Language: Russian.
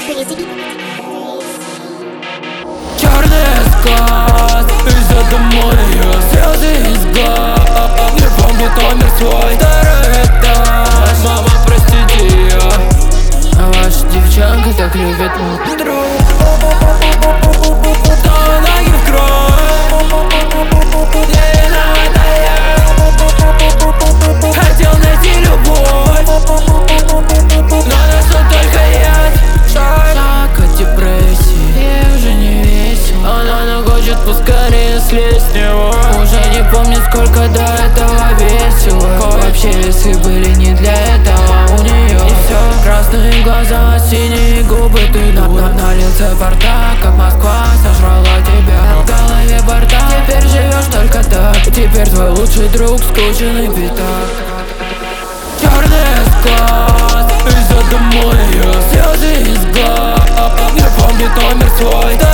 Черный скат, из-за дома ее слезы из глаз. Не помнит номер свой, второй этаж. Мама, простите ее, а ваша девчонка так любит мой друг. Ноги в кровь, не виновата я. Хотел найти любовь, но нашел только яд. Шаг от депрессии, ей уже не весело. Она хочет поскорее слезть с него. Уже не помнит, сколько до этого весело. Вообще весы были не для этого у нее. И все, красные глаза, синие губы. Ты налился порта, как Москва сожрала тебя. В голове борта, теперь живешь только так. Теперь твой лучший друг скученный пятак. Черный склад, из-за дома ее слезы из глаз. Не помнит номер свой.